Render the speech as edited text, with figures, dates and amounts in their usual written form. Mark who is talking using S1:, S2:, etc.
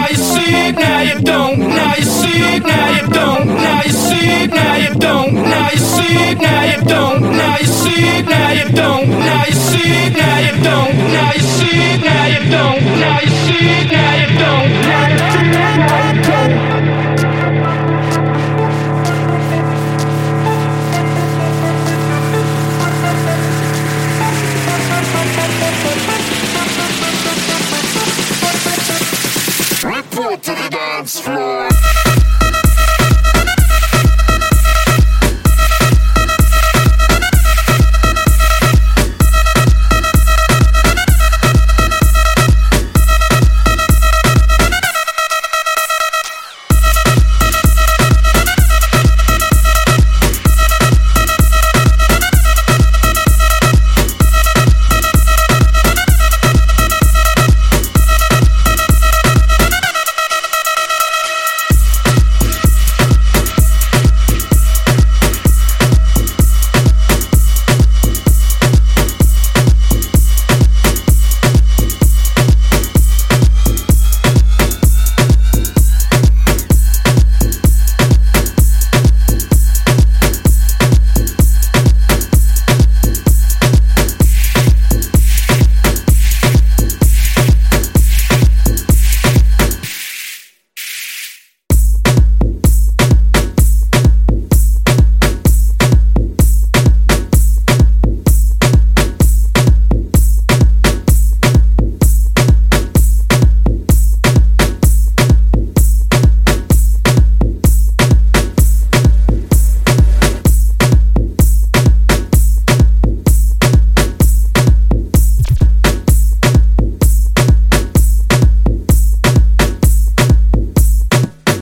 S1: now you see it, now you don't. Now you see it, now you don't. Now you see it, now you don't. Now you see it, now you don't. Now you see it, now you don't. Now you see it, now you don't. Now you see it, now you don't. Now you see it, now you don't. Now you see it, now you don't.
S2: Report to the dance floor.